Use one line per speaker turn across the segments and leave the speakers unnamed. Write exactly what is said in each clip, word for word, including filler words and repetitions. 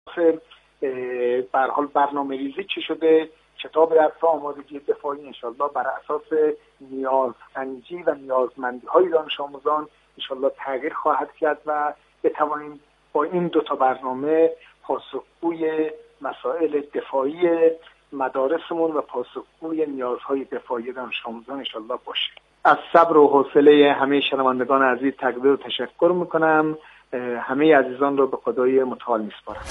به هر حال برنامه‌ریزی چی شده، کتاب در آمادگی دفاعی انشالله بر اساس نیازسنجی و نیازمندی‌های دانش آموزان انشالله تغییر خواهد کرد و بتوانیم با این دو تا برنامه پاسخگوی مسائل دفاعی مدارسمون و پاسخگوی نیازهای دفاعی دانش آموزان انشالله باشیم. از صبر و حوصله همه شنوندگان عزیز تقدیر و تشکر میکنم. همه عزیزان رو به خدای متعال میسپارم.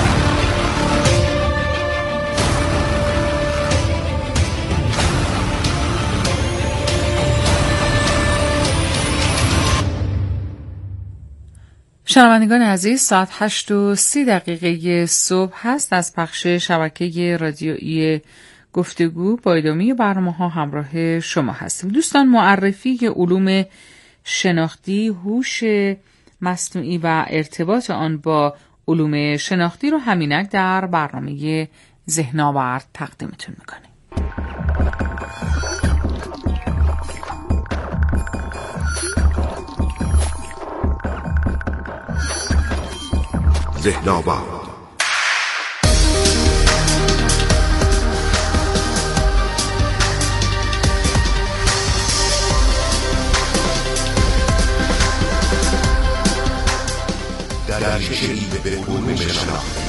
شنوندگان عزیز، ساعت هشت و سی دقیقه صبح هست. از پخش شبکه رادیویی گفتگو با ادامه برنامه ها همراه شما هستیم. دوستان، معرفی علوم شناختی، هوش مصنوعی و ارتباط آن با علوم شناختی رو همینک در برنامه ذهن‌آورد تقدیمتون میکنیم.
ذهن‌آورد. در شیء به علوم شناختی.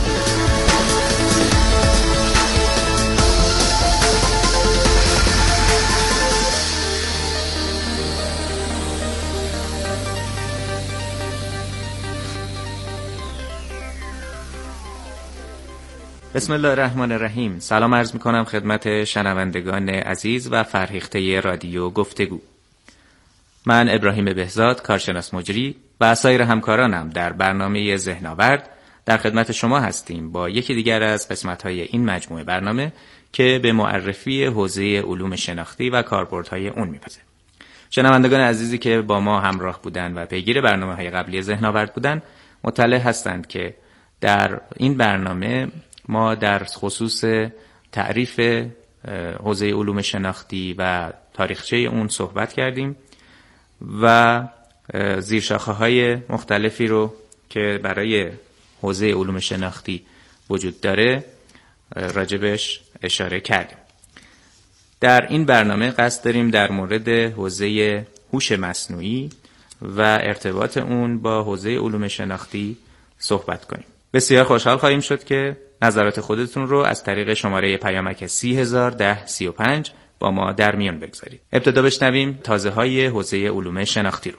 بسم الله الرحمن الرحیم. سلام عرض می کنم خدمت شنوندگان عزیز و فرهیخته رادیو گفتگو. من ابراهیم بهزاد، کارشناس مجری و سایر همکارانم در برنامه ذهن‌آورد در خدمت شما هستیم با یکی دیگر از قسمت‌های این مجموعه برنامه که به معرفی حوزه علوم شناختی و کاربردهای اون می‌پردازه. شنوندگان عزیزی که با ما همراه بودند و پیگیر برنامه‌های قبلی ذهن‌آورد بودند مطلع هستند که در این برنامه ما در خصوص تعریف حوزه علوم شناختی و تاریخچه اون صحبت کردیم و زیرشاخه‌های مختلفی رو که برای حوزه علوم شناختی وجود داره راجبش اشاره کردیم. در این برنامه قصد داریم در مورد حوزه هوش مصنوعی و ارتباط اون با حوزه علوم شناختی صحبت کنیم. بسیار خوشحال خواهیم شد که نظرات خودتون رو از طریق شماره پیامک سی هزار ده سی و پنج با ما در میان بگذارید. ابتدا بشنویم تازه های حوزه علوم شناختی رو.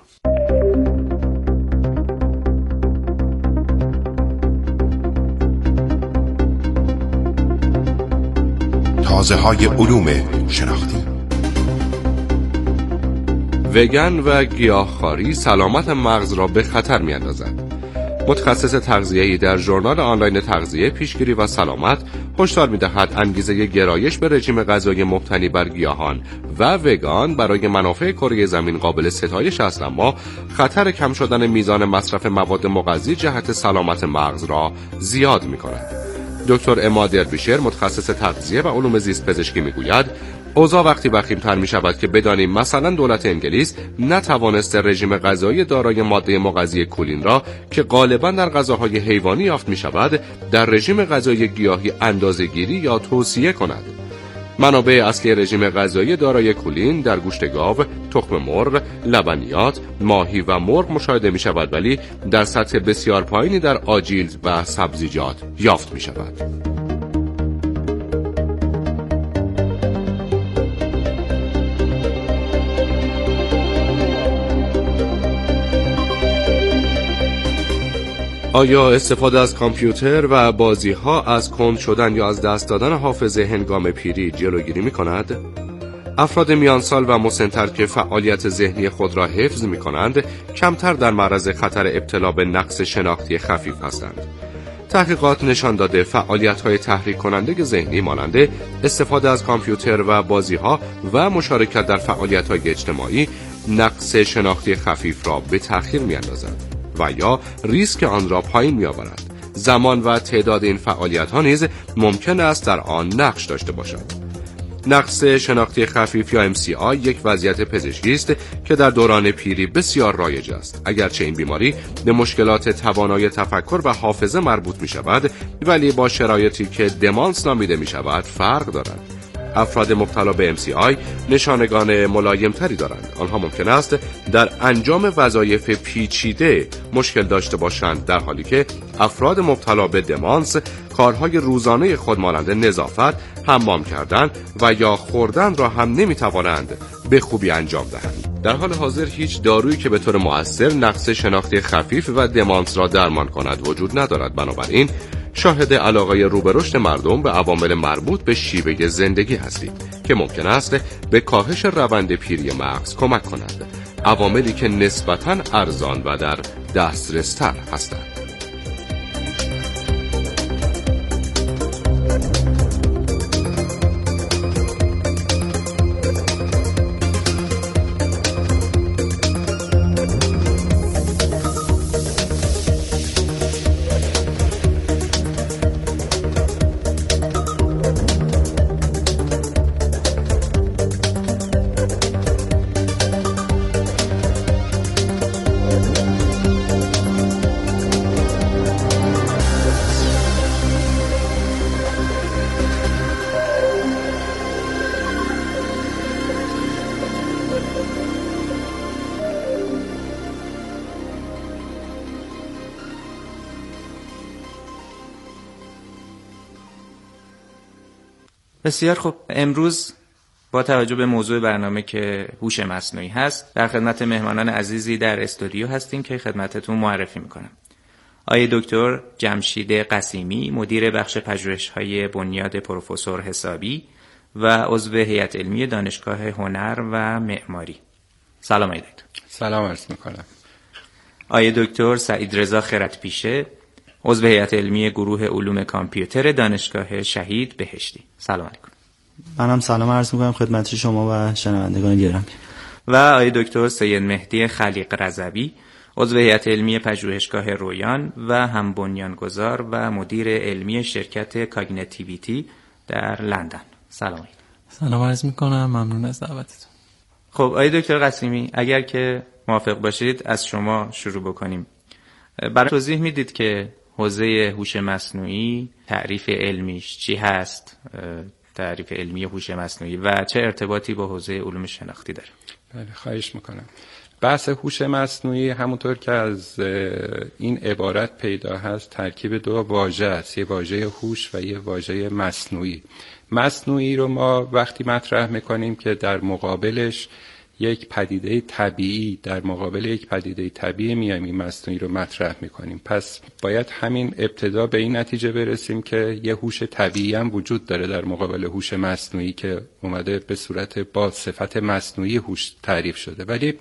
تازه های علوم شناختی.
وگن و گیاهخواری سلامت مغز را به خطر می‌اندازد. متخصص تغذیه‌ای در ژورنال آنلاین تغذیه، پیشگیری و سلامت هشدار می‌دهد انگیزه گرایش به رژیم غذایی مبتنی بر گیاهان و وگان برای منافع کره زمین قابل ستایش است، اما خطر کم شدن میزان مصرف مواد مغذی جهت سلامت مغز را زیاد می‌کند. دکتر اما درویشر، متخصص تغذیه و علوم زیست پزشکی میگوید اوضاع وقتی وخیم‌تر می شود که بدانیم مثلا دولت انگلیس نتوانسته رژیم غذایی دارای ماده مغذی کولین را که غالبا در غذاهای حیوانی یافت می شود در رژیم غذایی گیاهی اندازه‌گیری یا توصیه کند. منابع اصلی رژیم غذایی دارای کولین در گوشت گاو، تخم مرغ، لبنیات، ماهی و مرغ مشاهده می شود، ولی در سطح بسیار پایینی در آجیل و سبزیجات یافت می شود. آیا استفاده از کامپیوتر و بازی‌ها از کند شدن یا از دست دادن حافظه هنگام پیری جلوگیری می‌کند؟ افراد میانسال و مسن‌تر که فعالیت ذهنی خود را حفظ می‌کنند، کمتر در معرض خطر ابتلا به نقص شناختی خفیف هستند. تحقیقات نشان داده فعالیت‌های تحریک کننده ذهنی مانند استفاده از کامپیوتر و بازی‌ها و مشارکت در فعالیت‌های اجتماعی نقص شناختی خفیف را به تأخیر می‌اندازد و یا ریسک آن را پایین می‌آورد. زمان و تعداد این فعالیت‌ها نیز ممکن است در آن نقش داشته باشد. نقص شناختی خفیف یا ام سی آی یک وضعیت پزشکی است که در دوران پیری بسیار رایج است. اگرچه این بیماری به مشکلات توانایی تفکر و حافظه مربوط می شود، ولی با شرایطی که دمانس نامیده می شود فرق دارد. افراد مبتلا به ام سی آی نشانگان ملایم تری دارند. آنها ممکن است در انجام وظایف پیچیده مشکل داشته باشند، در حالی که افراد مبتلا به دمانس کارهای روزانه خود مانند نظافت، حمام کردن و یا خوردن را هم نمیتوانند به خوبی انجام دهند. در حال حاضر هیچ دارویی که به طور مؤثر نقص شناختی خفیف و دمانس را درمان کند وجود ندارد. بنابراین شاهد علاقه رو به رشد مردم به عوامل مربوط به شیوه زندگی هستید که ممکن است به کاهش روند پیری مغز کمک کند. عواملی که نسبتاً ارزان و در دسترس‌تر هستند.
بسیار خوب. امروز با توجه به موضوع برنامه که هوش مصنوعی هست، در خدمت مهمانان عزیزی در استودیو هستیم که خدمتتون معرفی میکنم. آقای دکتر جمشید قسیمی، مدیر بخش پژوهش‌های بنیاد پروفسور حسابی و عضو هیئت علمی دانشگاه هنر و معماری. سلام آقای دکتر.
سلام عرض میکنم.
آقای دکتر سعید رضا خردپیشه، عضو هیئت علمی گروه علوم کامپیوتر دانشگاه شهید بهشتی. سلام علیکم.
منم سلام عرض میکنم خدمت شما و شنوندگان گرامی.
و آقای دکتر سید مهدی خلیق رضوی، عضو هیئت علمی پژوهشگاه رویان و هم بنیانگذار و مدیر علمی شرکت کاگنیتیویتی در لندن. سلام.
سلام عرض میکنم، ممنون از دعوتتون.
خب آقای دکتر قسیمی، اگر که موافق باشید از شما شروع بکنیم. برای توضیح میدید که حوزه هوش مصنوعی تعریف علمیش چی هست، تعریف علمی هوش مصنوعی و چه ارتباطی با حوزه علوم شناختی داره؟
بله، خواهش میکنم. بحث هوش مصنوعی همونطور که از این عبارت پیدا هست ترکیب دو واژه است، یه واژه هوش و یه واژه مصنوعی. مصنوعی رو ما وقتی مطرح میکنیم که در مقابلش یک پدیده طبیعی در مقابل یک پدیده طبیعی میایم این مصنوعی رو مطرح میکنیم. پس باید همین ابتدا به این نتیجه برسیم که یه هوش طبیعی هم وجود داره در مقابل هوش مصنوعی که اومده به صورت با صفت مصنوعی هوش تعریف شده ولی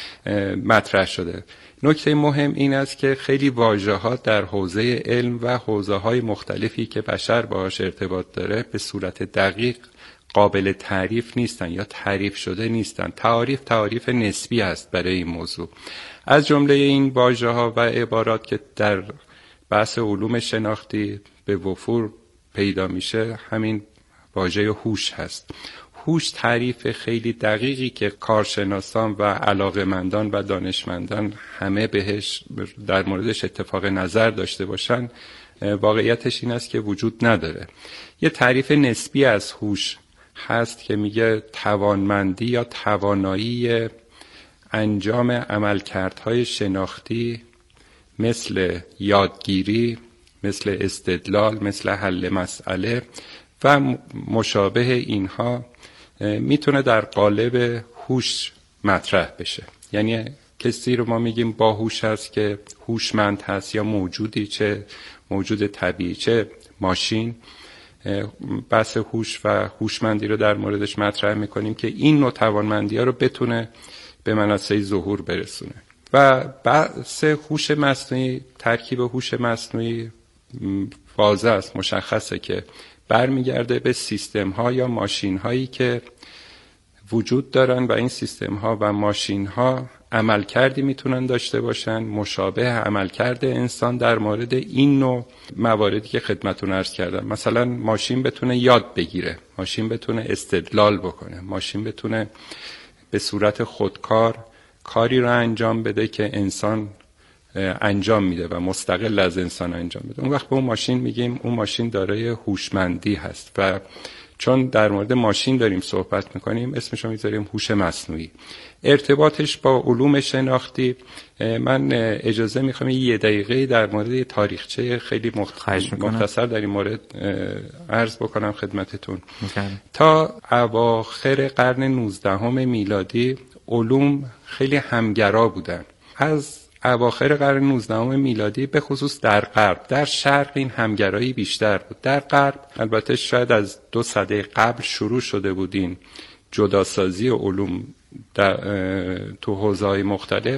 مطرح شده. نکته مهم این است که خیلی واژه‌ها در حوزه علم و حوزه‌های مختلفی که بشر باهاش ارتباط داره به صورت دقیق قابل تعریف نیستن یا تعریف شده نیستن. تعریف تعریف نسبی است برای این موضوع. از جمله این واژه‌ها و عبارات که در بحث علوم شناختی به وفور پیدا میشه همین واژه هوش هست. هوش تعریف خیلی دقیقی که کارشناسان و علاقه‌مندان و دانشمندان همه بهش در موردش اتفاق نظر داشته باشن واقعیتش این است که وجود نداره. یه تعریف نسبی از هوش هست که میگه توانمندی یا توانایی انجام عملکردهای شناختی مثل یادگیری، مثل استدلال، مثل حل مسئله و مشابه اینها میتونه در قالب هوش مطرح بشه. یعنی کسی رو ما میگیم باهوش هست که هوشمند هست یا موجودی، چه موجود طبیعی چه ماشین. بحث هوش و هوشمندی رو در موردش مطرح میکنیم که این نوع توانمندی ها رو بتونه به منصه ظهور برسونه. و بحث هوش مصنوعی، ترکیب هوش مصنوعی واضح است، مشخصه که برمیگرده به سیستم ها یا ماشین هایی که وجود دارن و این سیستم ها و ماشین ها عملکردی میتونن داشته باشن مشابه عملکرد انسان در مورد این نوع مواردی که خدمتتون عرض کردم. مثلا ماشین بتونه یاد بگیره، ماشین بتونه استدلال بکنه، ماشین بتونه به صورت خودکار کاری رو انجام بده که انسان انجام میده و مستقل از انسان انجام بده. اون وقت به اون ماشین میگیم اون ماشین دارای هوشمندی هست و چون در مورد ماشین داریم صحبت میکنیم اسمش رو میذاریم هوش مصنوعی. ارتباطش با علوم شناختی، من اجازه میخوام یه دقیقه در مورد تاریخچه خیلی مختصر در این مورد عرض بکنم خدمتتون. مکرم. تا اواخر قرن نوزدهم میلادی علوم خیلی همگرا بودن. از اواخر قرن نوزدهم میلادی به خصوص در غرب، در شرق این همگرایی بیشتر بود. در غرب البته شاید از دو سده قبل شروع شده بودین جداسازی علوم در تو حوزه‌های مختلف.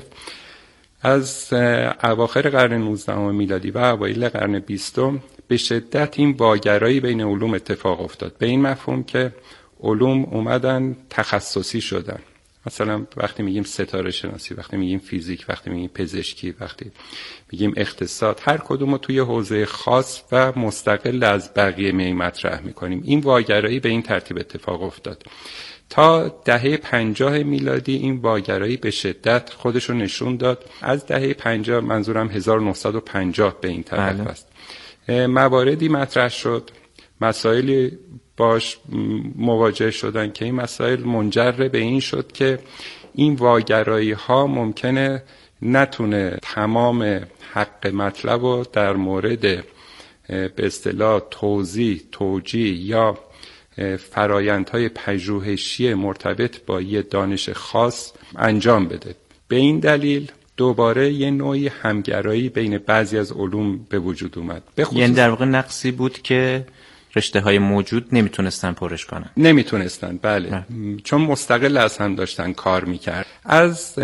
از اواخر قرن نوزدهم میلادی و اوایل قرن بیستم به شدت این واگرایی بین علوم اتفاق افتاد، به این مفهوم که علوم اومدن تخصصی شدن. مثلا وقتی میگیم ستاره شناسی، وقتی میگیم فیزیک، وقتی میگیم پزشکی، وقتی میگیم اقتصاد، هر کدوم رو توی حوزه خاص و مستقل از بقیه می مطرح میکنیم. این واگرایی به این ترتیب اتفاق افتاد. تا دهه پنجاه میلادی این واگرایی به شدت خودش رو نشون داد. از دهه پنجاه منظورم هزار و نهصد و پنجاه به این طرف است. مواردی مطرح شد، مسائلی باش مواجه شدن که این مسائل منجر به این شد که این واگرایی ها ممکنه نتونه تمام حق مطلب رو در مورد به اصطلاح توضیح، توجیه یا فرایندهای پژوهشی مرتبط با یه دانش خاص انجام بده. به این دلیل دوباره یه نوعی همگرایی بین بعضی از علوم به وجود اومد.
یعنی در واقع نقصی بود که رشته های موجود نمیتونستن پرش کنن.
نمیتونستن، بله. نه. چون مستقل از هم داشتن کار میکرد. از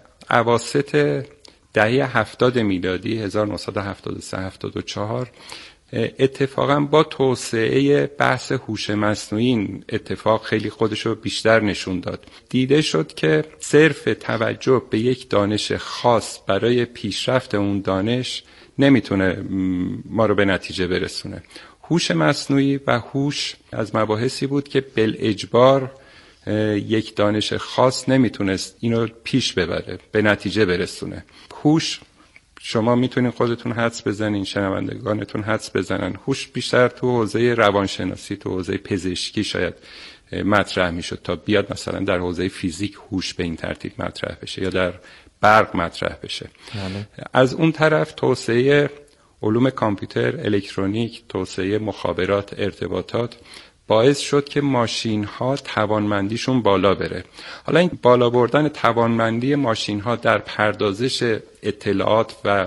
اواسط دهه هفتاد میلادی هزار و نهصد و هفتاد و سه هفتاد و چهار اتفاقا با توسعه بحث هوش مصنوعی اتفاق خیلی خودشو بیشتر نشون داد. دیده شد که صرف توجه به یک دانش خاص برای پیشرفت اون دانش نمیتونه ما رو به نتیجه برسونه. هوش مصنوعی و هوش از مباحثی بود که بالاجبار یک دانش خاص نمیتونست اینو پیش ببره، به نتیجه برسونه. هوش شما میتونین خودتون حدس بزنین، شنوندگانتون حدس بزنن، هوش بیشتر تو حوزه روانشناسی، تو حوزه پزشکی شاید مطرح میشد تا بیاد مثلا در حوزه فیزیک هوش به این ترتیب مطرح بشه یا در برق مطرح بشه. بله. از اون طرف توسعه علوم کامپیوتر، الکترونیک، توسعه مخابرات، ارتباطات باعث شد که ماشین ها توانمندیشون بالا بره. حالا این بالا بردن توانمندی ماشین ها در پردازش اطلاعات و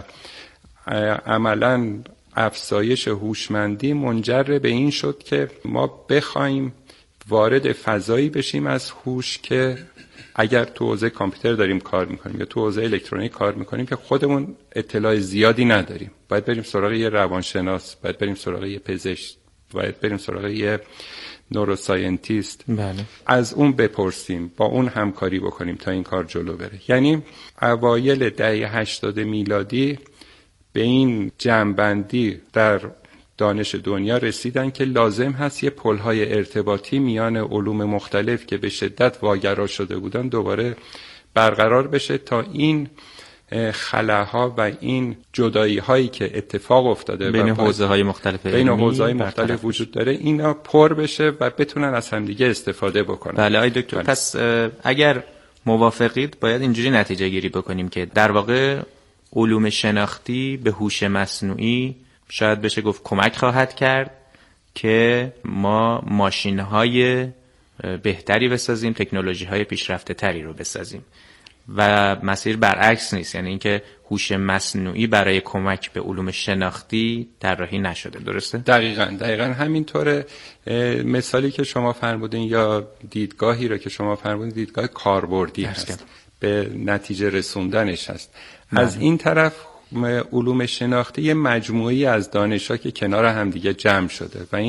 عملاً افزایش هوشمندی منجر به این شد که ما بخوایم وارد فضایی بشیم از هوش که اگر تو حوزه کامپیوتر داریم کار میکنیم یا تو حوزه الکترونیک کار میکنیم که خودمون اطلاع زیادی نداریم، باید بریم سراغ یه روانشناس، باید بریم سراغ یه پزشک، باید بریم سراغ یه نوروساینتیست. بله. از اون بپرسیم، با اون همکاری بکنیم تا این کار جلو بره. یعنی اوایل دهه هشتاد میلادی به این جمع‌بندی در دانش دنیا رسیدن که لازم هست یه پل‌های ارتباطی میان علوم مختلف که به شدت واگرا شده بودن دوباره برقرار بشه تا این خلاها و این جدایی هایی که اتفاق افتاده
بین حوزه های مختلف
بین حوزه های مختلف وجود داره اینا پر بشه و بتونن از همدیگه استفاده بکنن.
بله آی دکتر، پس اگر موافقید باید اینجوری نتیجه گیری بکنیم که در واقع علوم شناختی به هوش مصنوعی شاید بشه گفت کمک خواهد کرد که ما ماشین های بهتری بسازیم، تکنولوژی های پیشرفته تری رو بسازیم و مسیر برعکس نیست، یعنی اینکه هوش مصنوعی برای کمک به علوم شناختی طراحی نشده. درسته؟
دقیقاً دقیقاً همینطوره. مثالی که شما فرمودین یا دیدگاهی رو که شما فرمودین دیدگاه کاربردی هست، به نتیجه رسوندنش هست. من. از این طرف علوم شناختی یه مجموعی از دانش‌ها که کنار هم دیگه جمع شده و این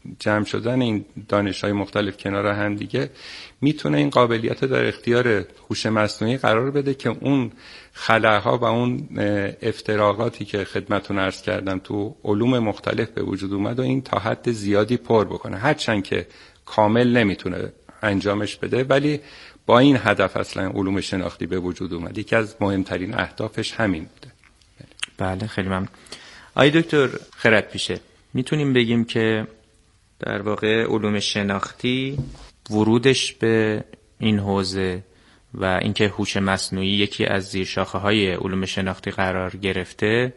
جمع شدن این دانش‌های مختلف کنار هم دیگه میتونه این قابلیت رو در اختیار هوش مصنوعی قرار بده که اون خلاها و اون افتراقاتی که خدمتتون عرض کردم تو علوم مختلف به وجود اومد و این تا حد زیادی پر بکنه، هرچند که کامل نمیتونه انجامش بده، ولی با این هدف اصلا علوم شناختی به وجود اومد. یکی از مهمترین اهدافش همین بوده.
بله خیلی ممنون. آقای دکتر خردپیشه، میتونیم بگیم که در واقع علوم شناختی ورودش به این حوزه و اینکه هوش مصنوعی یکی از زیرشاخه‌های علوم شناختی قرار گرفته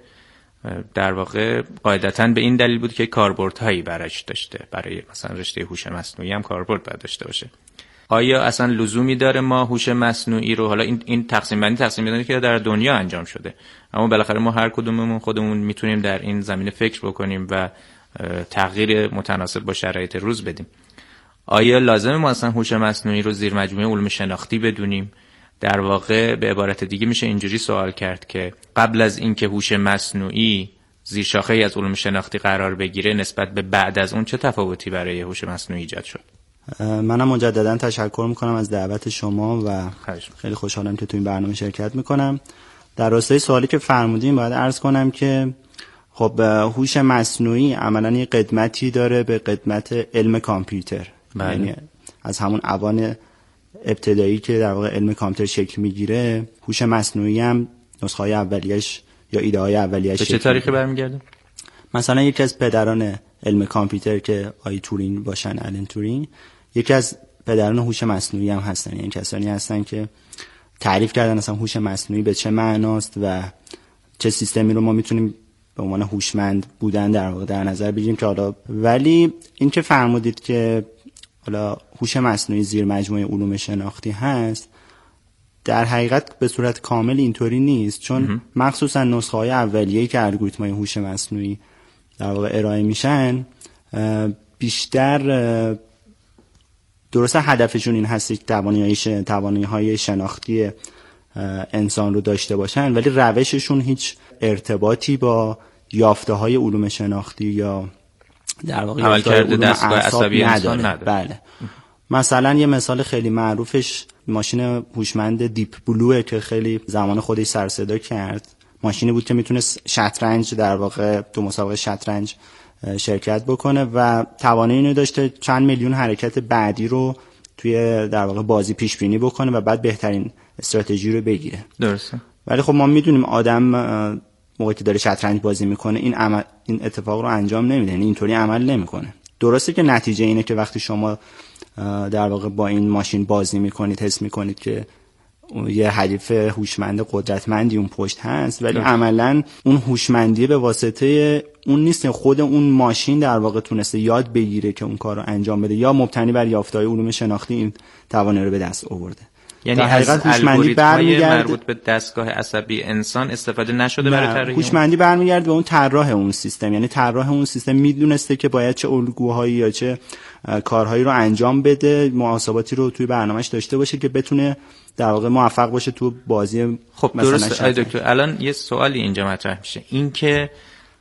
در واقع قاعدتاً به این دلیل بود که کاربردهایی براش داشته، برای مثلا رشته هوش مصنوعی هم کاربرد باید داشته باشه. آیا اصلا لزومی داره ما هوش مصنوعی رو، حالا این این تقسیم بندی تقسیم بندی که در دنیا انجام شده، اما بالاخره ما هر کدوممون خودمون میتونیم در این زمینه فکر بکنیم و تغییر متناسب با شرایط روز بدیم. آیا لازمه ما اصلا هوش مصنوعی رو زیر مجموعه علوم شناختی بدونیم؟ در واقع به عبارت دیگه میشه اینجوری سوال کرد که قبل از اینکه هوش مصنوعی زیر شاخه‌ای از علوم شناختی قرار بگیره نسبت به بعد از اون چه تفاوتی برای هوش مصنوعی ایجاد شد؟
منم مجددا تشکر میکنم از دعوت شما و خیلی خوشحالم که تو این برنامه شرکت میکنم. در راستای سوالی که فرمودین باید عرض کنم که خب هوش مصنوعی عملاً یه قدمتی داره به قدمت علم کامپیوتر.
بله.
یعنی از همون اوان ابتدایی که در واقع علم کامپیوتر شکل میگیره، هوش مصنوعی هم نسخه‌های اولیه‌اش یا ایده‌های اولیه‌اش
به چه تاریخی برمیگرده؟
مثلا یکی از پدران علم کامپیوتر که آی تورینگ باشن، آلن تورینگ، یکی از پدران هوش مصنوعی هم هستن. یعنی کسانی هستن که تعریف کردن اصلا هوش مصنوعی به چه معناست و چه سیستمی رو ما میتونیم به عنوان هوشمند بودن در واقع در نظر بگیریم. که حالا ولی این که فرمودید که حالا هوش مصنوعی زیر مجموعه علوم شناختی هست، در حقیقت به صورت کامل اینطوری نیست، چون مخصوصا نسخه‌های اولیه‌ای که الگوریتم‌های هوش مصنوعی در واقع ارائه میشن بیشتر درسته هدفشون این هست که توانایی توانایی‌های شناختی انسان رو داشته باشن، ولی روششون هیچ ارتباطی با یافته‌های علوم شناختی یا در واقع
عملکرد دستگاه عصبی انسان نداره.
بله. مثلا یه مثال خیلی معروفش ماشین هوشمند دیپ بلوه که خیلی زمان خودش سر صدا کرد. ماشینی بود که میتونست شطرنج در واقع تو مسابقه شطرنج شرکت بکنه و توانایی اینو داشته چند میلیون حرکت بعدی رو توی در واقع بازی پیش بینی بکنه و بعد بهترین استراتژی رو بگیره.
درسته.
ولی خب ما میدونیم آدم موقعی که داره شطرنج بازی میکنه این عمل این اتفاق رو انجام نمیده، یعنی اینطوری عمل نمیکنه. درسته که نتیجه اینه که وقتی شما در واقع با این ماشین بازی میکنید حس میکنید که یه حریف هوشمند قدرتمندی اون پشت هست، ولی عملاً اون هوشمندی به واسطه اون نیست، خود اون ماشین در واقع تونسته یاد بگیره که اون کار رو انجام بده یا مبتنی بر یافته‌های علوم شناختی این توانایی رو به دست آورده.
یعنی از هوشمندی برمیگرده مربوط به دستگاه عصبی انسان استفاده نشده برای طراحی
هوشمندی برمیگرده به اون طراح اون سیستم. یعنی طراح اون سیستم میدونسته که باید چه الگوهایی یا چه کارهایی رو انجام بده، محاسباتی رو توی برنامه‌اش داشته باشه که بتونه در واقع موفق باشه تو بازی.
خب درست آقای دکتر، الان یه سوالی اینجا مطرح میشه، این که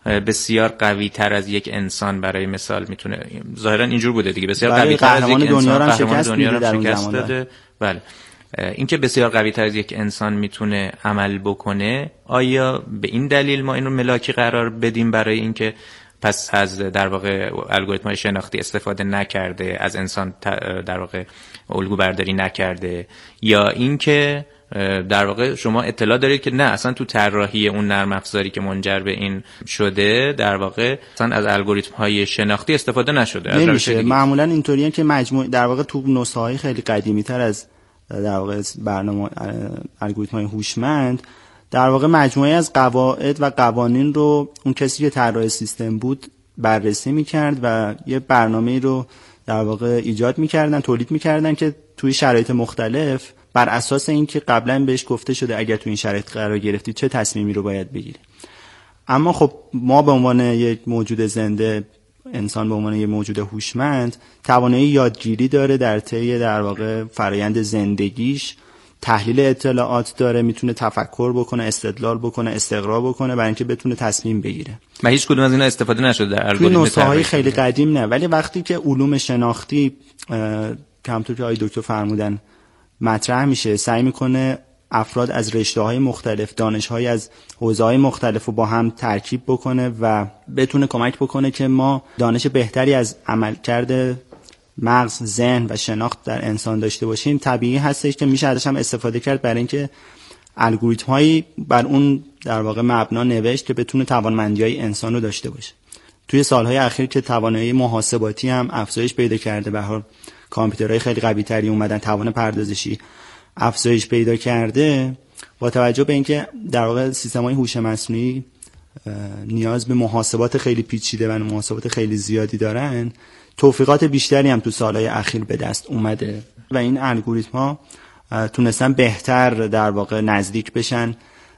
بسیار قوی تر از یک انسان برای مثال میتونه، ظاهرا اینجور بوده دیگه، بسیار قوی تر از یک انسان قهرمان دنیا رو شکست داده. بله. این که بسیار قوی تر از یک انسان میتونه عمل بکنه، آیا به این دلیل ما این رو ملاکی قرار بدیم برای اینکه پس از در واقع الگوریتم‌های شناختی استفاده نکرده، از انسان در واقع الگو برداری نکرده، یا اینکه در واقع شما اطلاع دارید که نه اصلا تو طراحی اون نرم افزاری که منجر به این شده در واقع اصلا از الگوریتم‌های شناختی استفاده نشده؟
نمیشه. معمولا اینطوریه که مجموع در واقع تو نسخه‌های خیلی قدیمی‌تر از در واقع برنامه الگوریتم‌های هوشمند در واقع مجموعه از قواعد و قوانین رو اون کسی که طراح سیستم بود بررسی می‌کرد و یه برنامه‌ای رو در واقع ایجاد می‌کردن، تولید می‌کردن که توی شرایط مختلف بر اساس اینکه قبلا بهش گفته شده اگر تو این شرایط قرار گرفتی چه تصمیمی رو باید بگیری. اما خب ما به عنوان یک موجود زنده، انسان به عنوان یک موجود هوشمند، توانایی یادگیری داره در طی در واقع فرایند زندگیش تحلیل اطلاعات داره، میتونه تفکر بکنه، استدلال بکنه، استقرا بکنه برای اینکه بتونه تصمیم بگیره.
و هیچ کدوم از اینا استفاده نشده در الگوریتم
توی نسخه‌های خیلی قدیم نه، ولی وقتی که علوم شناختی کمطور که آقای دکتر فرمودن مطرح میشه، سعی میکنه افراد از رشته‌های مختلف، دانش‌های از حوزه‌های مختلف رو با هم ترکیب بکنه و بتونه کمک بکنه که ما دانش بهتری از عملکرد مغز، ذهن و شناخت در انسان داشته باشیم. طبیعی هستش که میشه ازش هم استفاده کرد برای اینکه الگوریتم‌هایی بر اون در واقع مبنا نوشت که بتونه توانمندی‌های انسان رو داشته باشه. توی سالهای اخیر که توانایی محاسباتی هم افزایش پیدا کرده، به هر حال کامپیوترهای خیلی قوی‌تری اومدن، توان پردازشی افزایش پیدا کرده، با توجه به اینکه در واقع سیستم‌های هوش مصنوعی نیاز به محاسبات خیلی پیچیده و محاسبات خیلی زیادی دارن، توفیقات بیشتری هم تو سالهای اخیر به دست اومده و این الگوریتم‌ها تونستن بهتر در واقع نزدیک بشن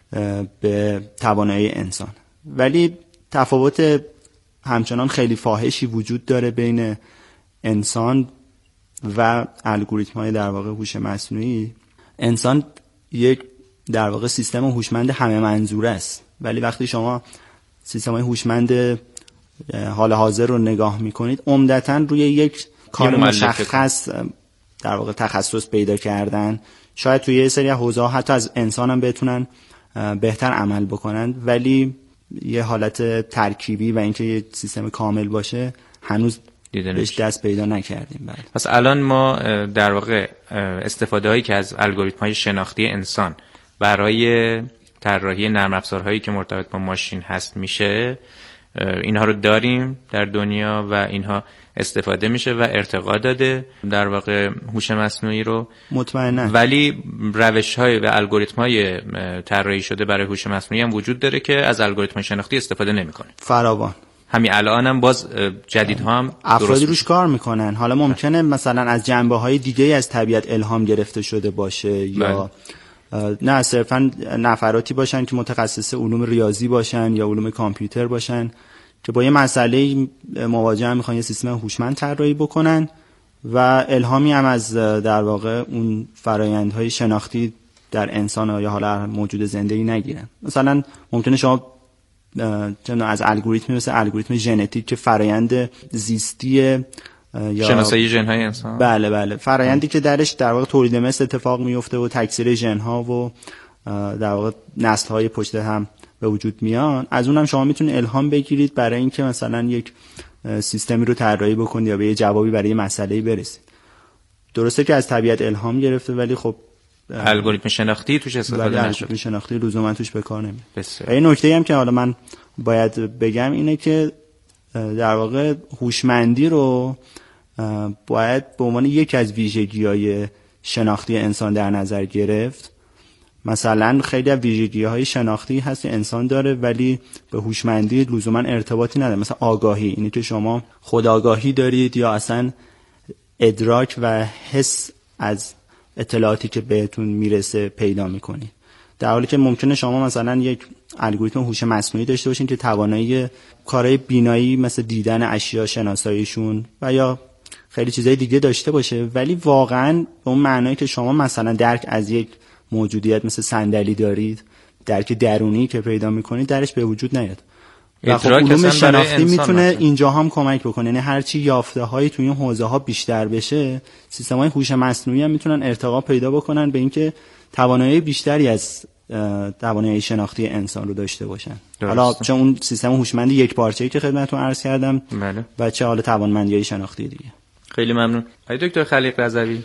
به توانایی انسان. ولی تفاوت همچنان خیلی فاحشی وجود داره بین انسان و الگوریتم‌های در واقع هوش مصنوعی. انسان یک در واقع سیستم هوشمند همه منظوره است، ولی وقتی شما سیستم‌های هوشمند حال حاضر رو نگاه می‌کنید، عمدتاً روی یک کار مشخص در واقع تخصص پیدا کردن. شاید توی یه سری حوزه‌ها حتی از انسان هم بتونن بهتر عمل بکنن، ولی یه حالت ترکیبی و اینکه یه سیستم کامل باشه هنوز بهش دست پیدا نکردیم. بله.
پس الان ما در واقع استفاده هایی که از الگوریتم های شناختی انسان برای طراحی نرم افزارهایی که مرتبط با ماشین هست میشه، اینها رو داریم در دنیا و اینها استفاده میشه و ارتقا داده در واقع هوش مصنوعی رو
مطمئنا.
ولی روش های و الگوریتم های طراحی شده برای هوش مصنوعی هم وجود داره که از الگوریتم شناختی استفاده نمیکنه.
فراوان.
همین الان هم باز جدیدها هم
افرادی روش کار میکنن. حالا ممکنه مثلا از جنبه های دیگه از طبیعت الهام گرفته شده باشه یا نه صرفا نفراتی باشن که متخصص علوم ریاضی باشن یا علوم کامپیوتر باشن که با یه مسئله مواجه میخوان یه سیستم هوشمند طراحی بکنن و الهامی هم از در واقع اون فرآیندهای شناختی در انسان یا حالا موجود زنده‌ای نگیرن. مثلا ممکنه شما از الگوریتمی مثل الگوریتم ژنتیک که فرآیند زیستی یا
شناسایی ژن‌های انسان،
بله بله فرآیندی که درش در واقع تولید مثل اتفاق میفته و تکثیر ژن‌ها و در واقع نسل‌های پشت هم به وجود میان، از اونم شما میتونید الهام بگیرید برای اینکه مثلا یک سیستمی رو طراحی بکنید یا به یه جوابی برای مسئله‌ای برسید. درسته که از طبیعت الهام گرفته ولی خب
الگوریتم شناختی توش استفاده نشده.
الگوریتم شناختی لزوما توش به کار نمیاد.
بسیار.
این نکته‌ای هم که حالا من باید بگم اینه که در واقع هوشمندی رو باید به عنوان یک از ویژگی‌های شناختی انسان در نظر گرفت. مثلا خیلی از ویژگی‌های شناختی هست که انسان داره ولی به هوشمندی لزوما ارتباطی نداره. مثلا آگاهی، اینه که شما خودآگاهی دارید یا اصلا ادراک و حس از اطلاعاتی که بهتون میرسه پیدا میکنید، در حالی که ممکنه شما مثلا یک الگوریتم هوش مصنوعی داشته باشین که توانایی کارهای بینایی مثل دیدن اشیا، شناساییشون و یا خیلی چیزای دیگه داشته باشه، ولی واقعا به اون معنایی که شما مثلا درک از یک موجودیت مثل صندلی دارید، درک درونی که پیدا میکنید درش به وجود نیاد. و خب علوم شناختی میتونه اینجا هم کمک بکنه، یعنی هرچی یافته هایی توی این حوزه ها بیشتر بشه، سیستم های هوش مصنوعی هم میتونن ارتقا پیدا بکنن به اینکه توانایی بیشتری از توانایی شناختی انسان رو داشته باشن. حالا چه اون سیستم هوشمندی یک پارچه‌ای که خدمتتون عرض کردم
بله.
و چه حالا توانمندی‌های شناختی دیگه.
خیلی ممنون. آقای دکتر خلیق رضوی،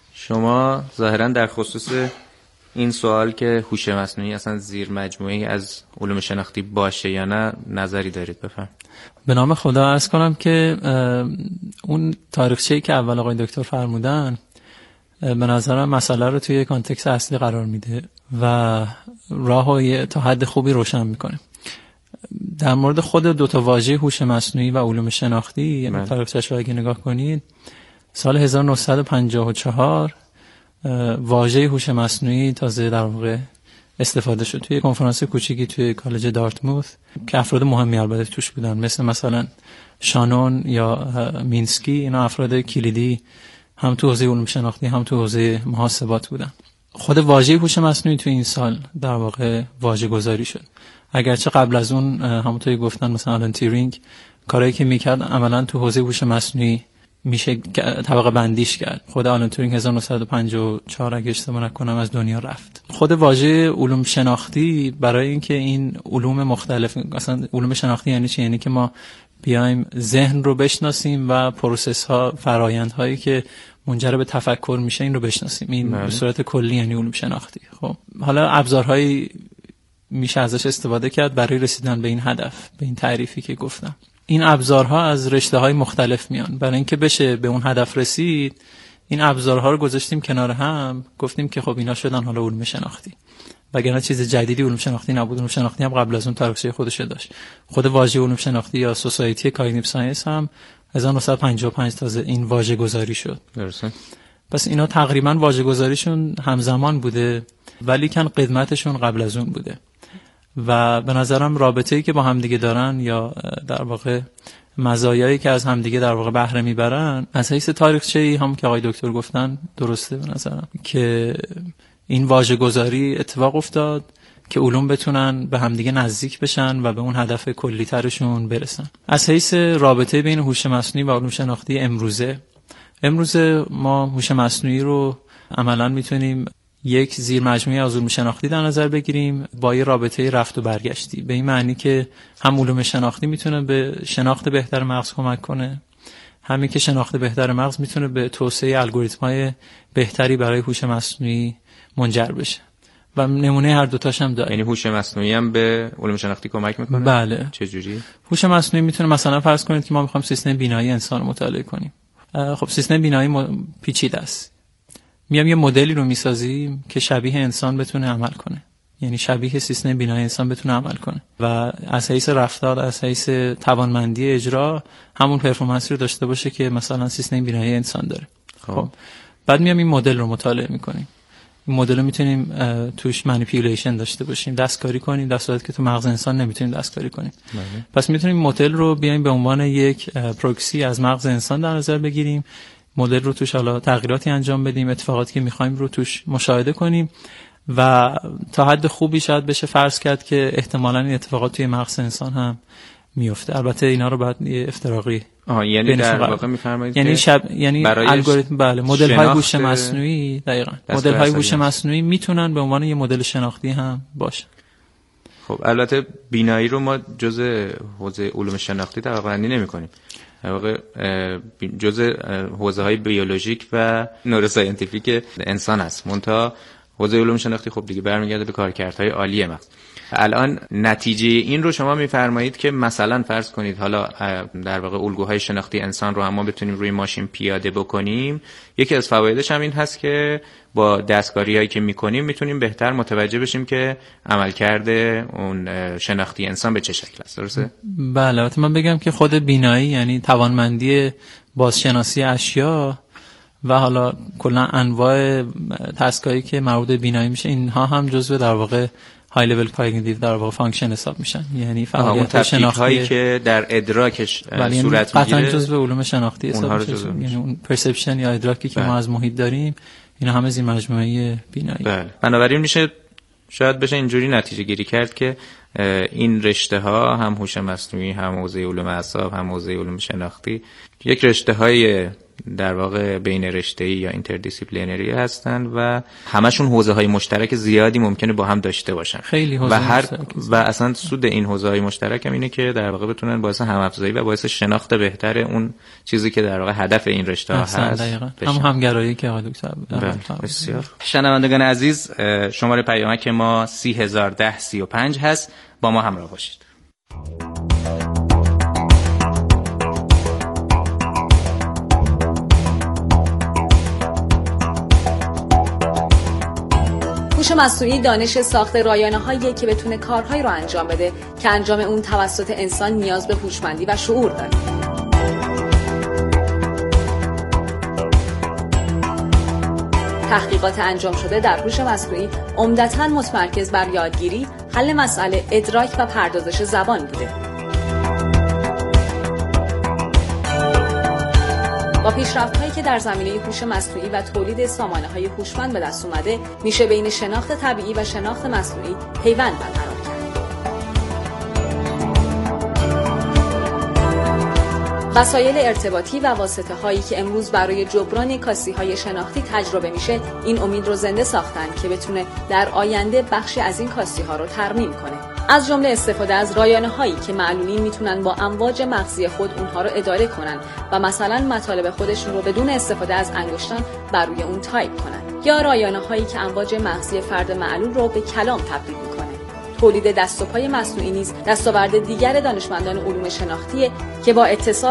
شما ظاهرا در خصوص این سوال که هوش مصنوعی اصلا زیر مجموعه‌ای از علوم شناختی باشه یا نه نظری دارید؟ بفهم.
به نام خدا عرض کنم که اون تاریخچه‌ای که اول آقای دکتر فرمودن به نظرم مسئله رو توی کانتکست اصلی قرار میده و راهو تا حد خوبی روشن میکنه. در مورد خود دو تا واژه هوش مصنوعی و علوم شناختی، یعنی تاریخچه‌اش رو اگه نگاه کنید، سال هزار و نهصد و پنجاه و چهار واژه هوش مصنوعی تازه در واقع استفاده شد توی کنفرانس کوچیکی توی کالج دارتموث که افراد مهمی البته توش بودن، مثل مثلا شانون یا مینسکی. اینا افراد کلیدی هم تو حوزه علوم شناختی هم تو حوزه محاسبات بودن. خود واژه هوش مصنوعی تو این سال در واقع واژه گذاری شد. اگرچه قبل از اون همونطوری گفتن مثلا آلن تیورینگ کارهایی که میکرد عملا تو حوزه هوش مصنوعی میشه طبقه بندیش کرد. خود آلن تورینگ هزار و نهصد و پنجاه و چهار اگه اشتباه نکنم از دنیا رفت. خود واژه علوم شناختی برای اینکه این علوم مختلف، اصلا علوم شناختی یعنی چی؟ یعنی که ما بیایم ذهن رو بشناسیم و پروسس ها، فرآیند هایی که منجر به تفکر میشه این رو بشناسیم. این به صورت کلی یعنی علوم شناختی. خب حالا ابزارهایی میشه ازش استفاده کرد برای رسیدن به این هدف، به این تعریفی که گفتم. این ابزارها از رشته‌های مختلف میان. برای اینکه بشه به اون هدف رسید این ابزارها رو گذاشتیم کنار هم، گفتیم که خب اینا شدن حالا علوم شناختی. وگرنه چیز جدیدی علوم شناختی نبود. علوم شناختی هم قبل از اون تاریخچه خودش داشت. خود واژه علوم شناختی یا سوسایتی کاگنیتیو ساینس هم هزار و نهصد و پنجاه و پنج تازه این واژه گذاری شد. درسته. پس اینا تقریبا واژه گذاریشون همزمان بوده ولی کن قدمتشون قبل از اون بوده. و به نظرم رابطه‌ای که با همدیگه دارن یا در واقع مزایایی که از همدیگه در واقع بهره میبرن از حیث تاریخچه‌ای هم که آقای دکتر گفتن درسته به نظرم که این واژه‌گذاری اتفاق افتاد که علوم بتونن به همدیگه نزدیک بشن و به اون هدف کلی ترشون برسن. از حیث رابطه بین هوش مصنوعی و علوم شناختی امروزه امروزه ما هوش مصنوعی رو عملاً میتونیم یک زیر مجموعه از علوم شناختی در نظر بگیریم با یه رابطه رفت و برگشتی، به این معنی که هم علوم شناختی میتونه به شناخت بهتر مغز کمک کنه، همین که شناخت بهتر مغز میتونه به توسعه الگوریتم‌های بهتری برای هوش مصنوعی منجر بشه و نمونه هر دو تاش هم داره.
یعنی هوش مصنوعی هم به علوم شناختی کمک میکنه؟
بله.
چه جوری؟
هوش مصنوعی میتونه مثلا فرض کنید که ما میخوایم سیستم بینایی انسان رو مطالعه کنیم. خب سیستم بینایی م... پیچیده است. میام یه مدلی رو میسازیم که شبیه انسان بتونه عمل کنه، یعنی شبیه سیستم بینایی انسان بتونه عمل کنه و از حیث رفتار، از حیث توانمندی اجرا همون پرفورمنسی رو داشته باشه که مثلا سیستم بینایی انسان داره. خب, خب. بعد میام این مدل رو مطالعه میکنیم. این مدل رو میتونیم توش مانیپیولیشن داشته باشیم، دستکاری کنیم، در صورتی که تو مغز انسان نمیتونیم دستکاری کنیم. بله. پس میتونیم مدل رو بیایم به عنوان یک پروکسی از مغز انسان در نظر بگیریم، مدل رو توش حالا تغییراتی انجام بدیم، اتفاقاتی که می‌خوایم رو توش مشاهده کنیم و تا حد خوبی شاید بشه فرض کرد که احتمالاً این اتفاقات توی مغز انسان هم میفته. البته اینا رو بعد افتراقی
آها یعنی در واقع می‌فرمایید
یعنی شب یعنی الگوریتم بله مدل‌های هوش مصنوعی دقیقاً مدل‌های هوش مصنوعی میتونن به عنوان یه مدل شناختی هم باشن.
خب البته بینایی رو ما جزء حوزه علوم شناختی در واقع نمی‌کنیم. در واقع جزء حوزه‌های بیولوژیک و نوروساینتیفیک انسان است. منتها حوزه علوم شناختی خب دیگه برمیگرده به کارکردهای عالی مغز. الان نتیجه این رو شما میفرمایید که مثلا فرض کنید حالا در واقع الگوهای شناختی انسان رو هم ما بتونیم روی ماشین پیاده بکنیم. یکی از فوایدش هم این هست که با دستکاری‌هایی که می‌کنیم میتونیم بهتر متوجه بشیم که عملکرد اون شناختی انسان به چه شکل است. درسته؟
بله. البته من بگم که خود بینایی یعنی توانمندی بازشناسی اشیا و حالا کلا انواع تسکایی که مربوط به بینایی میشه اینها هم جزو در واقع های لول کاگنیتیو در واقع فانکشن حساب میشن، یعنی فعالیت شناختی هایی
که در ادراکش صورت میگیره
قطعا جزو علوم شناختی حساب میشه، یعنی اون پرسپشن یا ادراکی که بله. ما از محیط داریم اینا همه زیر مجموعه بینایی.
بله. بنابراین میشه شاید بشه اینجوری نتیجه گیری کرد که این رشته ها هم هوش مصنوعی، هم حوزه علوم اعصاب، هم حوزه علوم شناختی یک رشته های در واقع بین رشته‌ای یا اینتردیسیپلینری هستن و همشون حوزه‌های مشترک زیادی ممکنه با هم داشته باشن.
خیلی حوزه
و هر و اصلا سود این حوزه‌های مشترک هم اینه که در واقع بتونن باعث هم‌افزایی و باعث شناخت بهتر اون چیزی که در واقع هدف این رشته‌ها هست.
هم همگرایی که آقای دکتر
بسیار. شنوندگان عزیز، شماره پیامک ما سی هزار و ده سی و پنج هست. با ما همراه باشید.
هوش مصنوعی دانش ساخت رایانه‌هایی که بتونه کارهایی رو انجام بده که انجام اون توسط انسان نیاز به هوشمندی و شعور داره. تحقیقات انجام شده در هوش مصنوعی عمدتاً متمرکز بر یادگیری، حل مسئله، ادراک و پردازش زبان بوده. با پیشرفت‌هایی که در زمینه هوش مصنوعی و تولید سامانه‌های هوشمند به دست اومده، میشه بین شناخت طبیعی و شناخت مصنوعی پیوند برقرار کرد. وسایل ارتباطی و واسطه هایی که امروز برای جبران کاستی های شناختی تجربه میشه، این امید رو زنده ساختن که بتونه در آینده بخشی از این کاستی ها رو ترمیم کنه. از جمله استفاده از رایانه هایی که معلولین میتونن با امواج مغزی خود اونها رو اداره کنن و مثلا مطالب خودشون رو بدون استفاده از انگشتان بر روی اون تایپ کنن، یا رایانه هایی که امواج مغزی فرد معلول رو به کلام تبدیل میکنه. تولید دست و پای مصنوعی نیز دستاورد دیگر دانشمندان علوم شناختیه که با اتصال